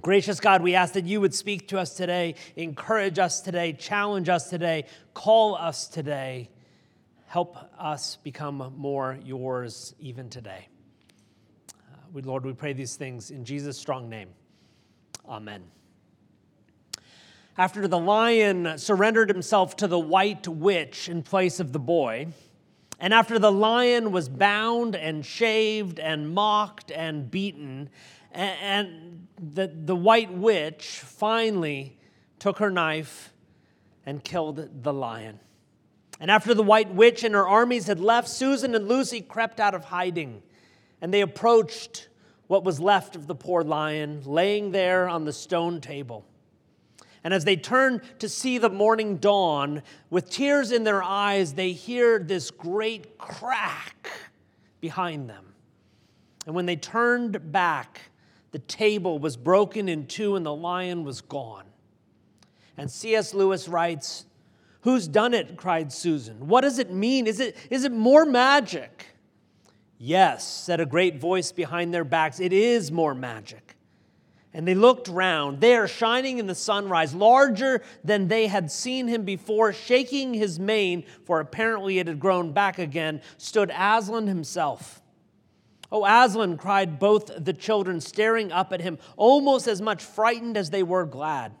Gracious God, we ask that you would speak to us today, encourage us today, challenge us today, call us today. Help us become more yours even today. Lord, we pray these things in Jesus' strong name. Amen. After the lion surrendered himself to the white witch in place of the boy, and after the lion was bound and shaved and mocked and beaten, and the white witch finally took her knife and killed the lion. And after the white witch and her armies had left, Susan and Lucy crept out of hiding, and they approached what was left of the poor lion laying there on the stone table. And as they turned to see the morning dawn, with tears in their eyes, they hear this great crack behind them. And when they turned back, the table was broken in two and the lion was gone. And C.S. Lewis writes, "Who's done it?" cried Susan. "What does it mean? Is it more magic?" "Yes," said a great voice behind their backs, "it is more magic." And they looked round. There, shining in the sunrise, larger than they had seen him before, shaking his mane, for apparently it had grown back again, stood Aslan himself. "Oh, Aslan," cried both the children, staring up at him, almost as much frightened as they were glad.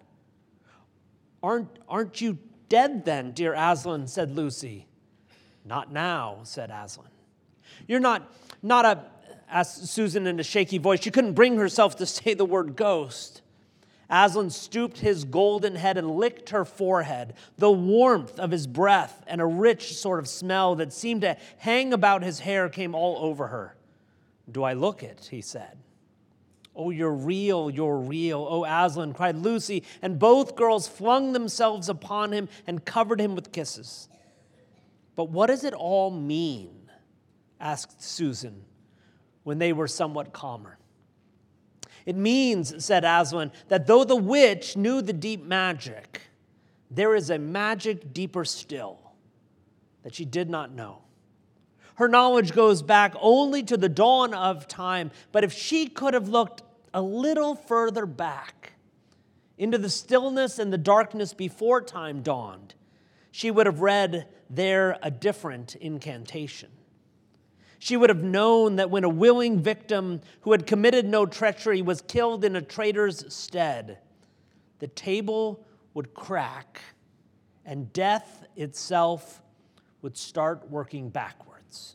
Aren't you dead then, dear Aslan?" said Lucy. "Not now," said Aslan. "You're not asked Susan in a shaky voice. She couldn't bring herself to say the word ghost. Aslan stooped his golden head and licked her forehead. The warmth of his breath and a rich sort of smell that seemed to hang about his hair came all over her. "Do I look it?" he said. "Oh, you're real, you're real. Oh, Aslan," cried Lucy, and both girls flung themselves upon him and covered him with kisses. "But what does it all mean?" asked Susan, when they were somewhat calmer. "It means," said Aslan, "that though the witch knew the deep magic, there is a magic deeper still that she did not know. Her knowledge goes back only to the dawn of time, but if she could have looked a little further back into the stillness and the darkness before time dawned, she would have read there a different incantation. She would have known that when a willing victim who had committed no treachery was killed in a traitor's stead, the table would crack and death itself would start working backwards."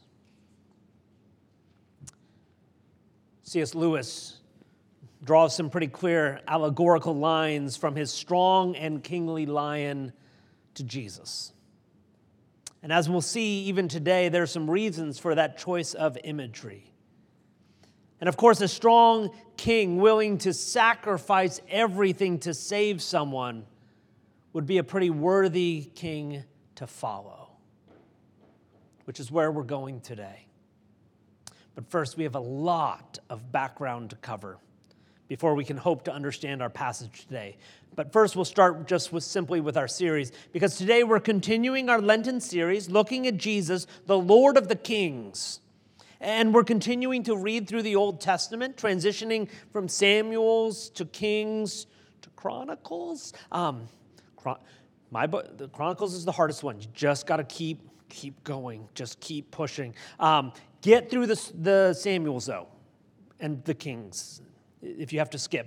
C.S. Lewis draws some pretty clear allegorical lines from his strong and kingly lion to Jesus. And as we'll see even today, there are some reasons for that choice of imagery. And of course, a strong king willing to sacrifice everything to save someone would be a pretty worthy king to follow, which is where we're going today. But first, we have a lot of background to cover before we can hope to understand our passage today. But first, we'll start just simply with our series, because today we're continuing our Lenten series looking at Jesus, the Lord of the Kings. And we're continuing to read through the Old Testament, transitioning from Samuel's to Kings to Chronicles. The Chronicles is the hardest one. You just got to keep going, just keep pushing. Get through the Samuels, though, and the Kings, if you have to skip.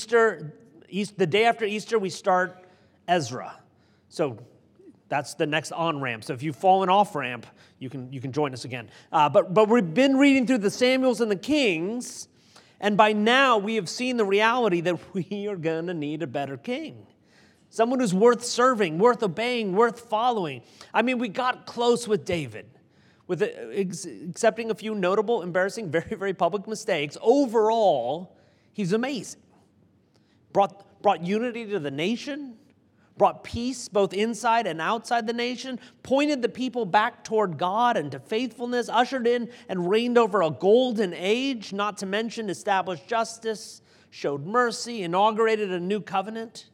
The day after Easter, we start Ezra. So that's the next on-ramp. So if you've fallen off-ramp, you can join us again. But we've been reading through the Samuels and the Kings, and by now we have seen the reality that we are going to need a better king. Someone who's worth serving, worth obeying, worth following. I mean, we got close with David, with accepting a few notable, embarrassing, very, very public mistakes. Overall, he's amazing. Brought unity to the nation, brought peace both inside and outside the nation, pointed the people back toward God and to faithfulness, ushered in and reigned over a golden age, not to mention established justice, showed mercy, inaugurated a new covenant.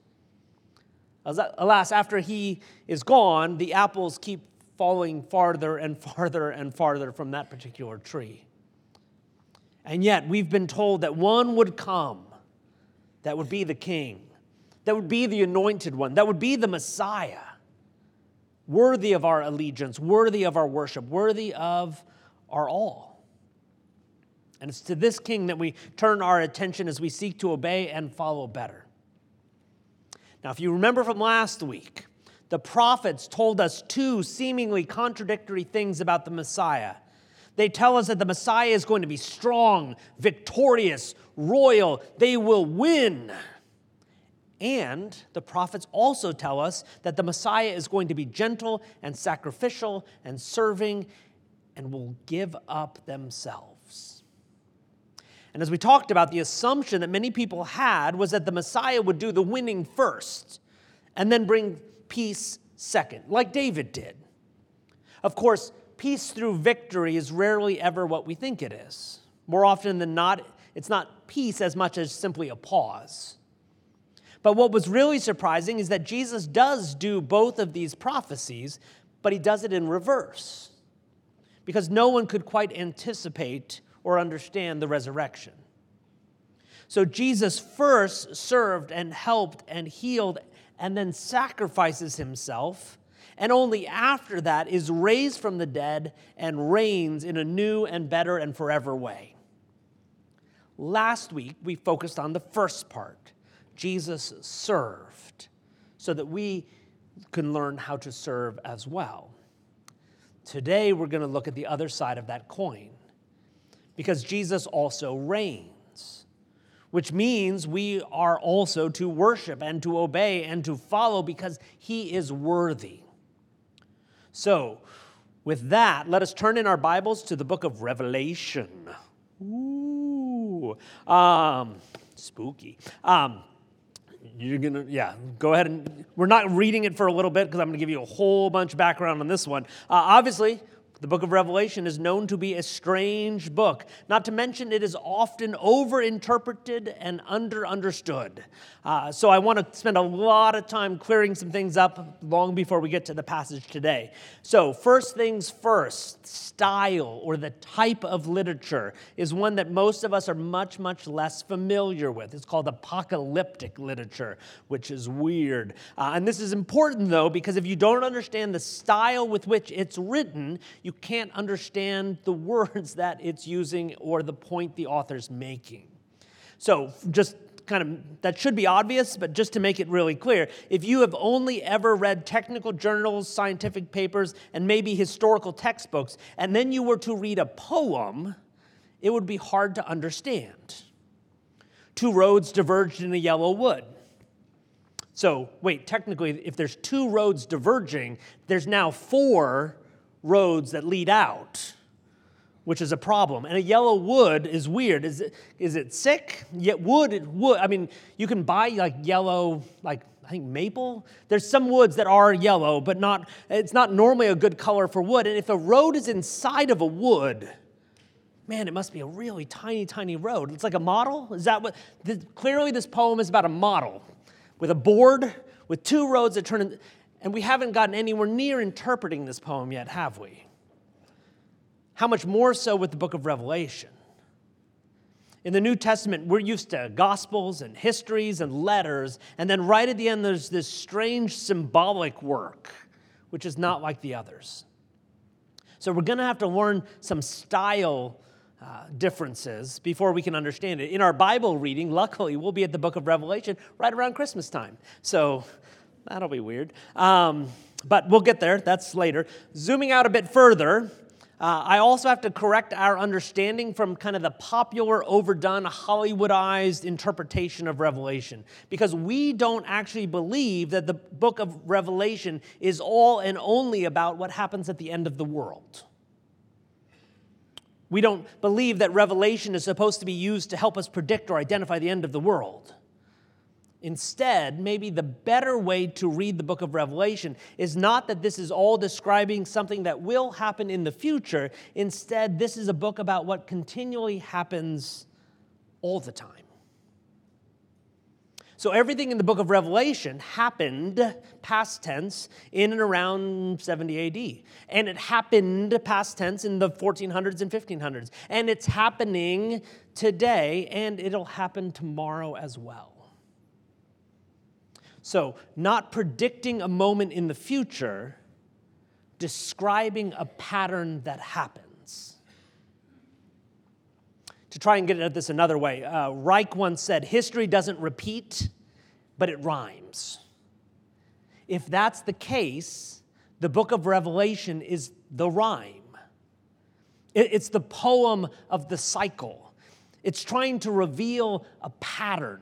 Alas, after he is gone, the apples keep falling farther and farther and farther from that particular tree. And yet, we've been told that one would come that would be the king, that would be the anointed one, that would be the Messiah, worthy of our allegiance, worthy of our worship, worthy of our all. And it's to this king that we turn our attention as we seek to obey and follow better. Now, if you remember from last week, the prophets told us two seemingly contradictory things about the Messiah. They tell us that the Messiah is going to be strong, victorious, royal. They will win. And the prophets also tell us that the Messiah is going to be gentle and sacrificial and serving and will give up themselves. And as we talked about, the assumption that many people had was that the Messiah would do the winning first and then bring peace second, like David did. Of course, peace through victory is rarely ever what we think it is. More often than not, it's not peace as much as simply a pause. But what was really surprising is that Jesus does do both of these prophecies, but he does it in reverse, because no one could quite anticipate or understand the resurrection. So Jesus first served and helped and healed and then sacrifices himself, and only after that is raised from the dead and reigns in a new and better and forever way. Last week, we focused on the first part. Jesus served so that we can learn how to serve as well. Today, we're going to look at the other side of that coin, because Jesus also reigns, which means we are also to worship and to obey and to follow because he is worthy. So, with that, let us turn in our Bibles to the book of Revelation. Ooh, spooky. You're going to, go ahead and, we're not reading it for a little bit because I'm going to give you a whole bunch of background on this one. Obviously, the book of Revelation is known to be a strange book. Not to mention, it is often overinterpreted and understood. So I want to spend a lot of time clearing some things up long before we get to the passage today. So first things first, style or the type of literature is one that most of us are much less familiar with. It's called apocalyptic literature, which is weird. And this is important, though, because if you don't understand the style with which it's written, you can't understand the words that it's using or the point the author's making. So just kind of, that should be obvious, but just to make it really clear, if you have only ever read technical journals, scientific papers, and maybe historical textbooks, and then you were to read a poem, it would be hard to understand. Two roads diverged in a yellow wood. So, wait, technically, if there's two roads diverging, there's now four roads that lead out, which is a problem. And a yellow wood is weird. Is it sick? Yet wood, I mean, you can buy like yellow, like I think maple. There's some woods that are yellow, but it's not normally a good color for wood. And if a road is inside of a wood, man, it must be a really tiny road. It's like a model. Is that what? Clearly this poem is about a model with a board with two roads that turn in. And we haven't gotten anywhere near interpreting this poem yet, have we? How much more so with the book of Revelation? In the New Testament, we're used to gospels and histories and letters, and then right at the end, there's this strange symbolic work, which is not like the others. So we're going to have to learn some style differences before we can understand it. In our Bible reading, luckily, we'll be at the book of Revelation right around Christmas time. So that'll be weird. But we'll get there. That's later. Zooming out a bit further, I also have to correct our understanding from kind of the popular, overdone, Hollywoodized interpretation of Revelation, because we don't actually believe that the book of Revelation is all and only about what happens at the end of the world. We don't believe that Revelation is supposed to be used to help us predict or identify the end of the world. Instead, maybe the better way to read the book of Revelation is not that this is all describing something that will happen in the future. Instead, this is a book about what continually happens all the time. So everything in the book of Revelation happened, past tense, in and around 70 AD. And it happened, past tense, in the 1400s and 1500s. And it's happening today, and it'll happen tomorrow as well. So, not predicting a moment in the future, describing a pattern that happens. To try and get at this another way, Reich once said, history doesn't repeat, but it rhymes. If that's the case, the book of Revelation is the rhyme. It's the poem of the cycle. It's trying to reveal a pattern.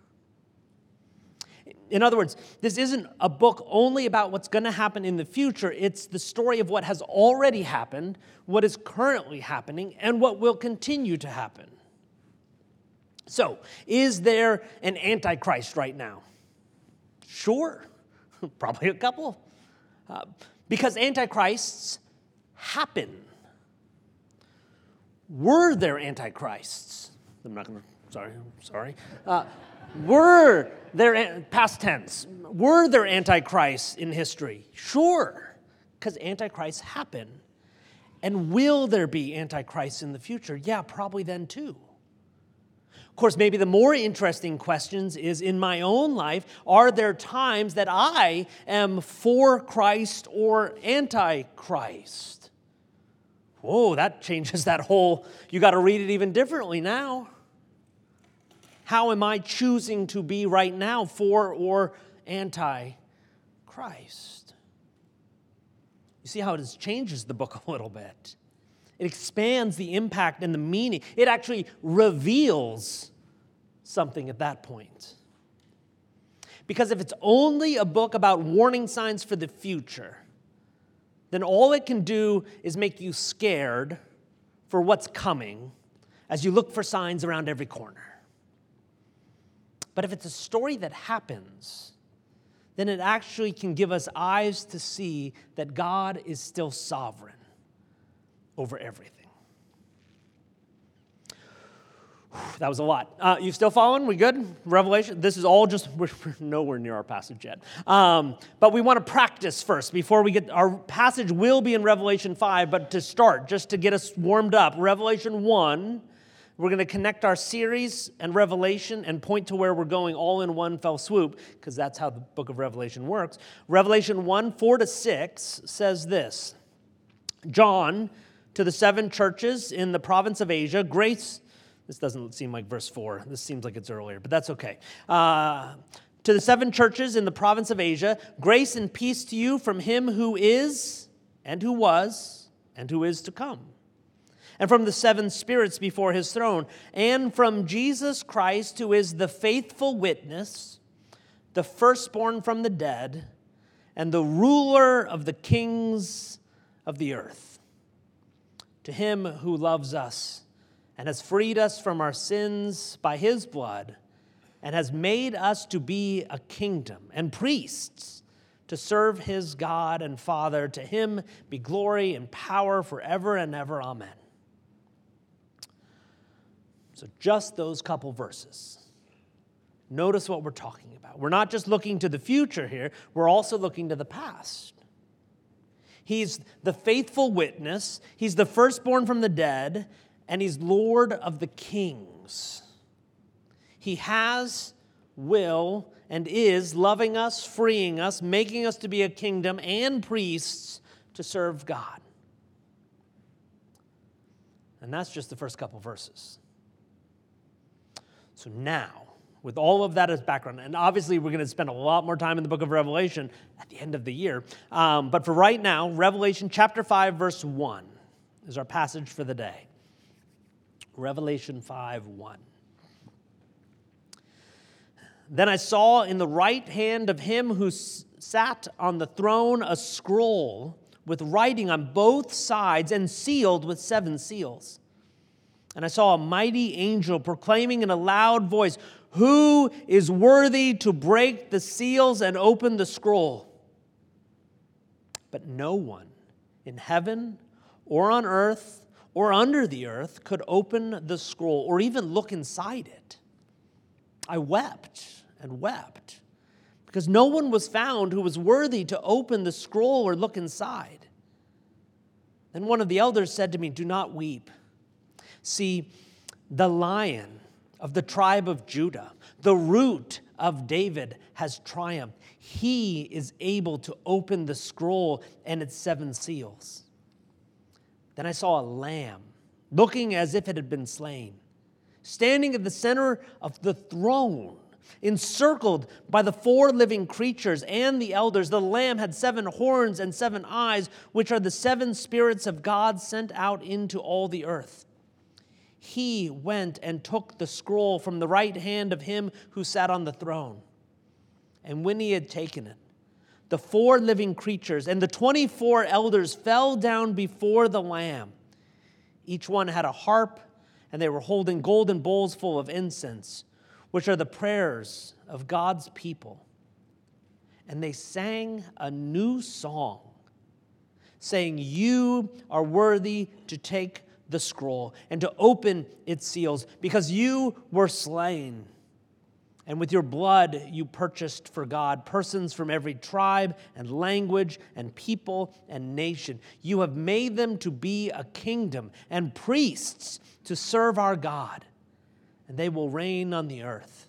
In other words, this isn't a book only about what's going to happen in the future. It's the story of what has already happened, what is currently happening, and what will continue to happen. So, is there an Antichrist right now? Sure, probably a couple. Because Antichrists happen. Were there Antichrists? I'm not going to, sorry. Were there, past tense, were there Antichrists in history? Sure, because Antichrists happen. And will there be Antichrists in the future? Yeah, probably then too. Of course, maybe the more interesting questions is, in my own life, are there times that I am for Christ or anti-Christ? Whoa, that changes that whole, you got to read it even differently now. How am I choosing to be right now, for or anti-Christ? You see how it changes the book a little bit. It expands the impact and the meaning. It actually reveals something at that point. Because if it's only a book about warning signs for the future, then all it can do is make you scared for what's coming as you look for signs around every corner. But if it's a story that happens, then it actually can give us eyes to see that God is still sovereign over everything. That was a lot. You still following? We good? Revelation? This is all just, we're nowhere near our passage yet. But we want to practice first before we get, our passage will be in Revelation 5, but to start, just to get us warmed up, Revelation 1, we're going to connect our series and Revelation and point to where we're going all in one fell swoop, because that's how the book of Revelation works. Revelation 1, 4-6 says this: John, to the 7 churches in the province of Asia, grace. This doesn't seem like verse 4. This seems like it's earlier, but that's okay. To the 7 churches in the province of Asia, grace and peace to you from him who is, and who was, and who is to come, and from the 7 spirits before his throne, and from Jesus Christ, who is the faithful witness, the firstborn from the dead, and the ruler of the kings of the earth. To him who loves us and has freed us from our sins by his blood, and has made us to be a kingdom and priests to serve his God and Father. To him be glory and power forever and ever. Amen. So just those couple verses. Notice what we're talking about. We're not just looking to the future here, we're also looking to the past. He's the faithful witness, he's the firstborn from the dead, and he's Lord of the kings. He has, will, and is loving us, freeing us, making us to be a kingdom and priests to serve God. And that's just the first couple verses. So now, with all of that as background, and obviously we're going to spend a lot more time in the book of Revelation at the end of the year, but for right now, Revelation chapter 5, verse 1 is our passage for the day. Revelation 5:1. Then I saw in the right hand of him who sat on the throne a scroll with writing on both sides and sealed with 7 seals. And I saw a mighty angel proclaiming in a loud voice, "Who is worthy to break the seals and open the scroll?" But no one in heaven or on earth or under the earth could open the scroll or even look inside it. I wept and wept because no one was found who was worthy to open the scroll or look inside. Then one of the elders said to me, "Do not weep. See, the Lion of the tribe of Judah, the root of David has triumphed. He is able to open the scroll and its 7 seals. Then I saw a lamb, looking as if it had been slain, standing at the center of the throne, encircled by the 4 living creatures and the elders. The Lamb had 7 horns and 7 eyes, which are the 7 spirits of God sent out into all the earth. He went and took the scroll from the right hand of him who sat on the throne. And when he had taken it, the 4 living creatures and the 24 elders fell down before the Lamb. Each one had a harp, and they were holding golden bowls full of incense, which are the prayers of God's people. And they sang a new song, saying, "You are worthy to take the scroll and to open its seals, because you were slain. And with your blood you purchased for God persons from every tribe and language and people and nation. You have made them to be a kingdom and priests to serve our God, and they will reign on the earth."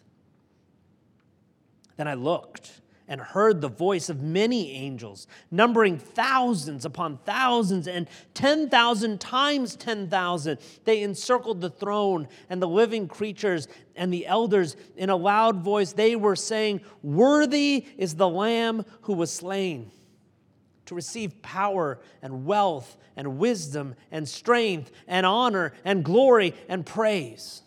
Then I looked and heard the voice of many angels, numbering thousands upon thousands and 10,000 times 10,000. They encircled the throne and the living creatures and the elders. In a loud voice, they were saying, "Worthy is the Lamb who was slain to receive power and wealth and wisdom and strength and honor and glory and praise."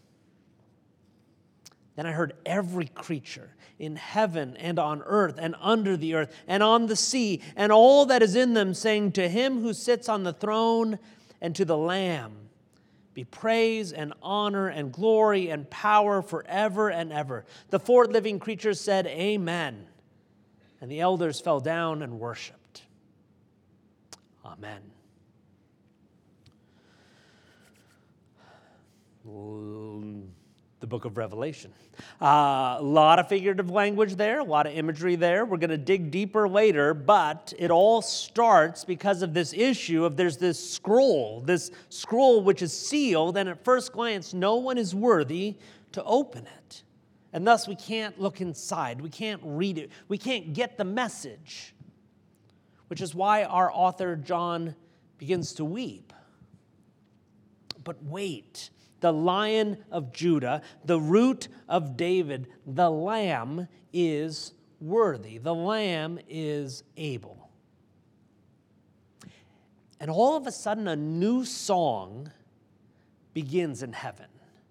Then I heard every creature in heaven and on earth and under the earth and on the sea and all that is in them, saying, "To him who sits on the throne and to the Lamb be praise and honor and glory and power forever and ever." The 4 living creatures said, "Amen." And the elders fell down and worshiped. Amen. The book of Revelation. A lot of figurative language there, a lot of imagery there. We're going to dig deeper later, but it all starts because of this issue of there's this scroll which is sealed, and at first glance, no one is worthy to open it. And thus, we can't look inside. We can't read it. We can't get the message, which is why our author, John, begins to weep. But wait. The Lion of Judah, the Root of David, the Lamb is worthy. The Lamb is able. And all of a sudden, a new song begins in heaven.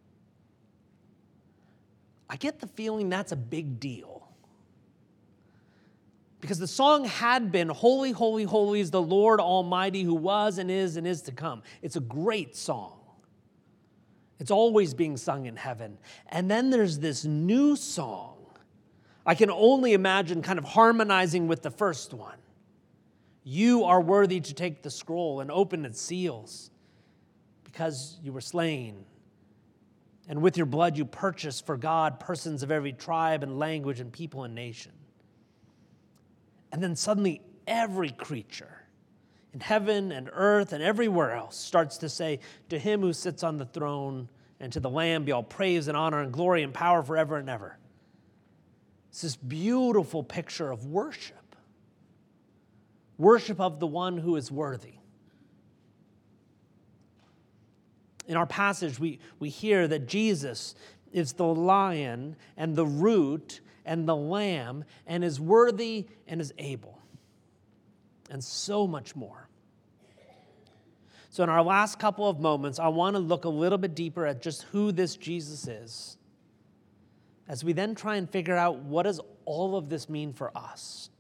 I get the feeling that's a big deal. Because the song had been, "Holy, holy, holy is the Lord Almighty, who was and is to come." It's a great song. It's always being sung in heaven. And then there's this new song. I can only imagine kind of harmonizing with the first one. "You are worthy to take the scroll and open its seals, because you were slain. And with your blood you purchased for God persons of every tribe and language and people and nation." And then suddenly every creature in heaven and earth and everywhere else starts to say, "To him who sits on the throne and to the Lamb be all praise and honor and glory and power forever and ever." It's this beautiful picture of worship. Worship of the one who is worthy. In our passage, we hear that Jesus is the Lion and the Root and the Lamb, and is worthy and is able. And so much more. So in our last couple of moments, I want to look a little bit deeper at just who this Jesus is, as we then try and figure out what does all of this mean for us.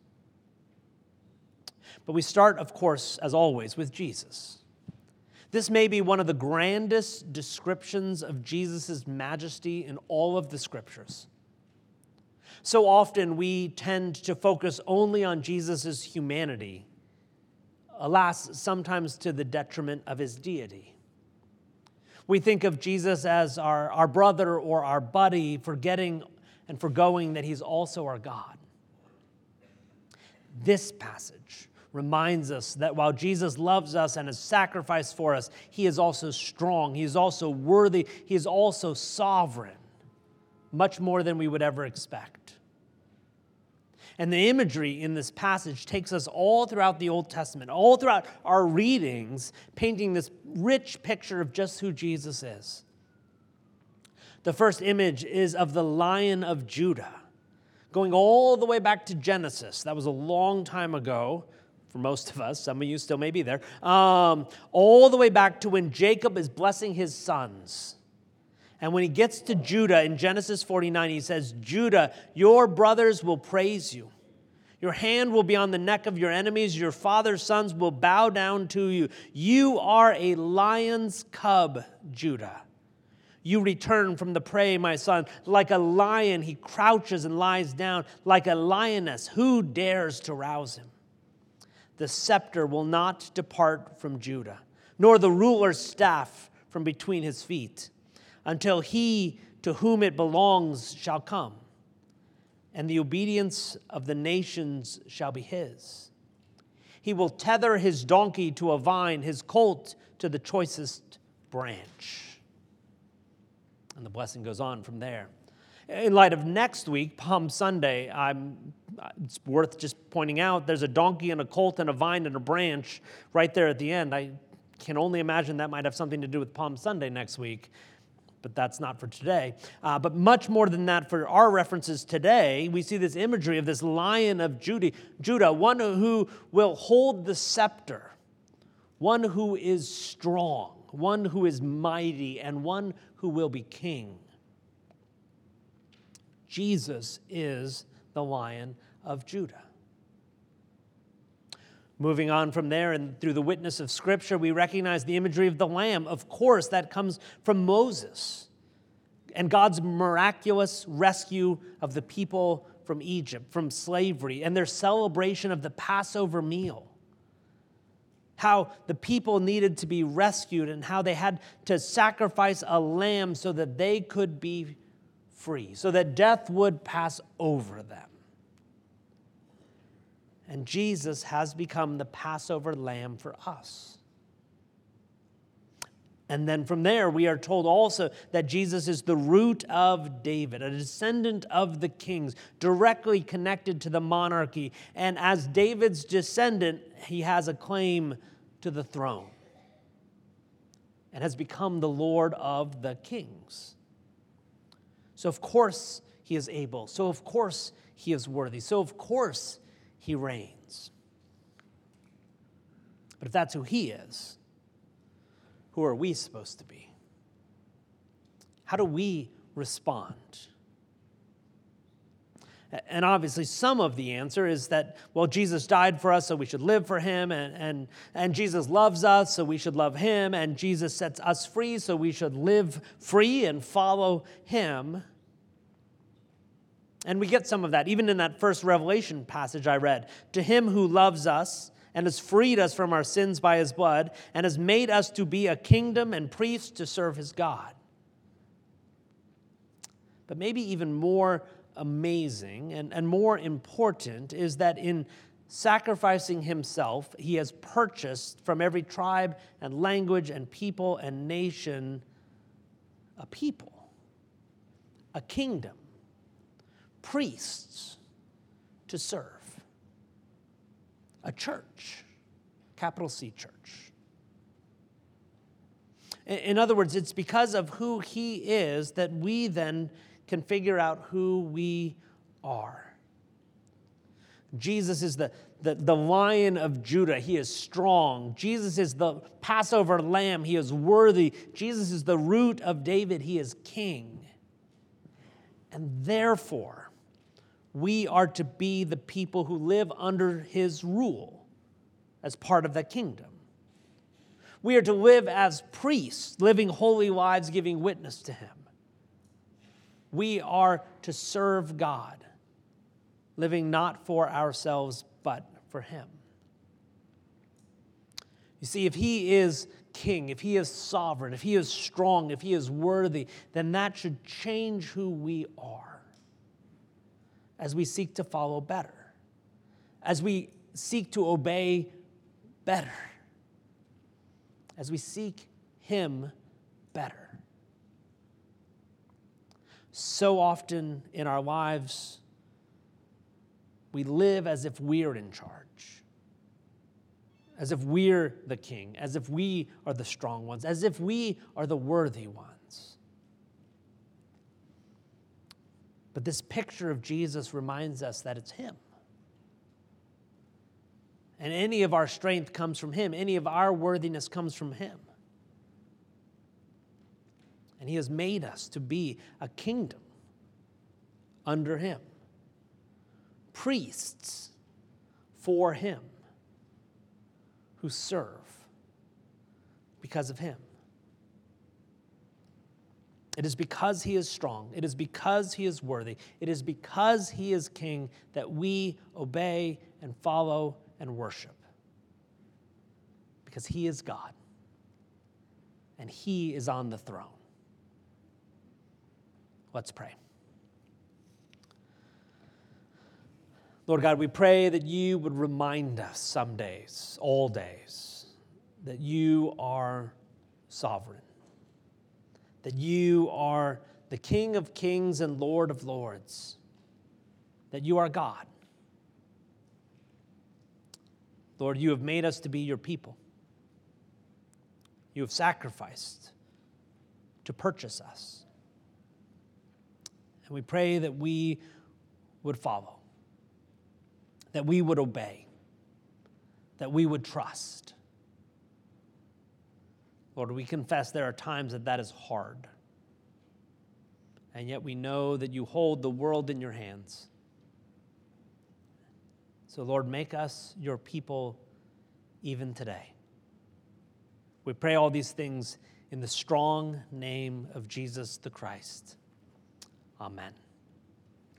But we start, of course, as always, with Jesus. This may be one of the grandest descriptions of Jesus' majesty in all of the scriptures. So often we tend to focus only on Jesus' humanity, alas, sometimes to the detriment of his deity. We think of Jesus as our brother or our buddy, forgetting and forgoing that he's also our God. This passage reminds us that while Jesus loves us and has sacrificed for us, he is also strong, he is also worthy, he is also sovereign, much more than we would ever expect. And the imagery in this passage takes us all throughout the Old Testament, all throughout our readings, painting this rich picture of just who Jesus is. The first image is of the Lion of Judah, going all the way back to Genesis. That was a long time ago for most of us. Some of you still may be there. All the way back to when Jacob is blessing his sons. And when he gets to Judah in Genesis 49, he says, Judah, your brothers will praise you. Your hand will be on the neck of your enemies. Your father's sons will bow down to you. You are a lion's cub, Judah. You return from the prey, my son. Like a lion, he crouches and lies down. Like a lioness, who dares to rouse him? The scepter will not depart from Judah, nor the ruler's staff from between his feet, until he to whom it belongs shall come, and the obedience of the nations shall be his. He will tether his donkey to a vine, his colt to the choicest branch. And the blessing goes on from there. In light of next week, Palm Sunday, it's worth just pointing out there's a donkey and a colt and a vine and a branch right there at the end. I can only imagine that might have something to do with Palm Sunday next week. But that's not for today. But much more than that for our references today, we see this imagery of this Lion of Judah, one who will hold the scepter, one who is strong, one who is mighty, and one who will be king. Jesus is the Lion of Judah. Moving on from there and through the witness of Scripture, we recognize the imagery of the Lamb. Of course, that comes from Moses and God's miraculous rescue of the people from Egypt, from slavery, and their celebration of the Passover meal. How the people needed to be rescued and how they had to sacrifice a lamb so that they could be free, so that death would pass over them. And Jesus has become the Passover lamb for us. And then from there, we are told also that Jesus is the root of David, a descendant of the kings, directly connected to the monarchy. And as David's descendant, he has a claim to the throne and has become the Lord of the kings. So of course he is able. So of course he is worthy. So of course he reigns. But if that's who he is, who are we supposed to be? How do we respond? And obviously some of the answer is that, well, Jesus died for us, so we should live for him, and Jesus loves us, so we should love him, and Jesus sets us free, so we should live free and follow him. And we get some of that, even in that first Revelation passage I read. To him who loves us and has freed us from our sins by his blood and has made us to be a kingdom and priests to serve his God. But maybe even more amazing and more important is that in sacrificing himself, he has purchased from every tribe and language and people and nation a people, a kingdom, priests to serve, a church, capital C church. In other words, it's because of who he is that we then can figure out who we are. Jesus is the Lion of Judah. He is strong. Jesus is the Passover lamb. He is worthy. Jesus is the root of David. He is king. And therefore, we are to be the people who live under his rule as part of the kingdom. We are to live as priests, living holy lives, giving witness to him. We are to serve God, living not for ourselves, but for him. You see, if he is king, if he is sovereign, if he is strong, if he is worthy, then that should change who we are as we seek to follow better, as we seek to obey better, as we seek him better. So often in our lives, we live as if we're in charge, as if we're the king, as if we are the strong ones, as if we are the worthy ones. But this picture of Jesus reminds us that it's him. And any of our strength comes from him. Any of our worthiness comes from him. And he has made us to be a kingdom under him. Priests for him who serve because of him. It is because he is strong. It is because he is worthy. It is because he is king that we obey and follow and worship. Because he is God. And he is on the throne. Let's pray. Lord God, we pray that you would remind us some days, all days, that you are sovereign, that you are the King of kings and Lord of lords, that you are God. Lord, you have made us to be your people. You have sacrificed to purchase us. And we pray that we would follow, that we would obey, that we would trust. Lord, we confess there are times that is hard. And yet we know that you hold the world in your hands. So, Lord, make us your people even today. We pray all these things in the strong name of Jesus the Christ. Amen.